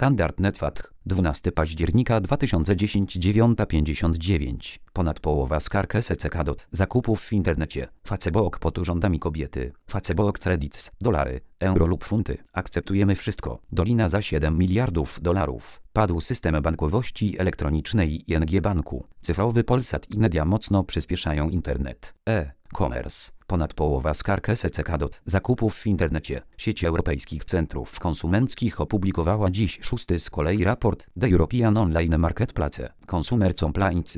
Standard Netfatch, 12 października 2010 9:59. Ponad połowa skarg SEC zakupów w internecie. Facebook pod urzędami kobiety. Facebook Credits, dolary, euro lub funty. Akceptujemy wszystko. Dolina za 7 miliardów dolarów. Padł system bankowości elektronicznej ING Banku. Cyfrowy Polsat i media mocno przyspieszają internet. E-commerce. Ponad połowa skarg SEC zakupów w internecie. Sieć europejskich centrów konsumenckich opublikowała dziś szósty z kolei raport The European Online Marketplace Consumer Complaints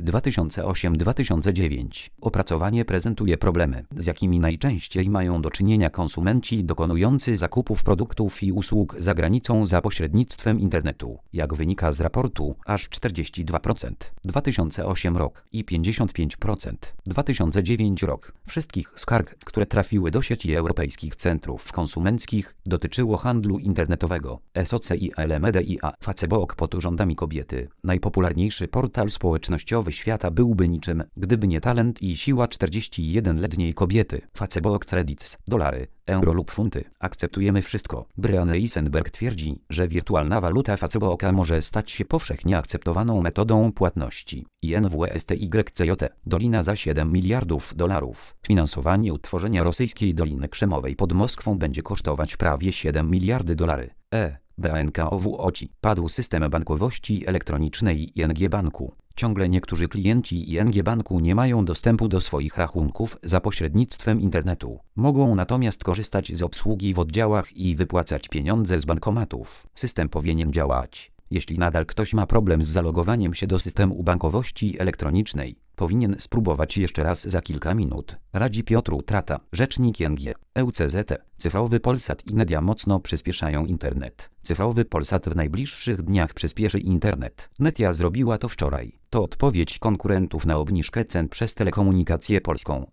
2008-2009. Opracowanie prezentuje problemy, z jakimi najczęściej mają do czynienia konsumenci dokonujący zakupów produktów i usług za granicą za pośrednictwem internetu. Jak wynika z raportu, aż 42% 2008 rok i 55% 2009 rok wszystkich skarg, które trafiły do sieci europejskich centrów konsumenckich, dotyczyło handlu internetowego. SOC i LMDIA. Facebook pod urzędami kobiety. Najpopularniejszy portal społecznościowy świata byłby niczym, gdyby nie talent i siła 41-letniej kobiety. Facebook Credits, dolary, euro lub funty. Akceptujemy wszystko. Brian Eisenberg twierdzi, że wirtualna waluta Facebooka może stać się powszechnie akceptowaną metodą płatności. INWSTYCJ. Dolina za 7 miliardów dolarów. Finansowanie utworzenia rosyjskiej Doliny Krzemowej pod Moskwą będzie kosztować prawie 7 miliardy dolarów. BNKOWOCI. Padł system bankowości elektronicznej ING Banku. Ciągle niektórzy klienci ING Banku nie mają dostępu do swoich rachunków za pośrednictwem internetu. Mogą natomiast korzystać z obsługi w oddziałach i wypłacać pieniądze z bankomatów. System powinien działać. Jeśli nadal ktoś ma problem z zalogowaniem się do systemu bankowości elektronicznej, powinien spróbować jeszcze raz za kilka minut, radzi Piotr Utrata, rzecznik ING. EUCZ. Cyfrowy Polsat i media mocno przyspieszają internet. Cyfrowy Polsat w najbliższych dniach przyspieszy internet. Netia zrobiła to wczoraj. To odpowiedź konkurentów na obniżkę cen przez Telekomunikację Polską.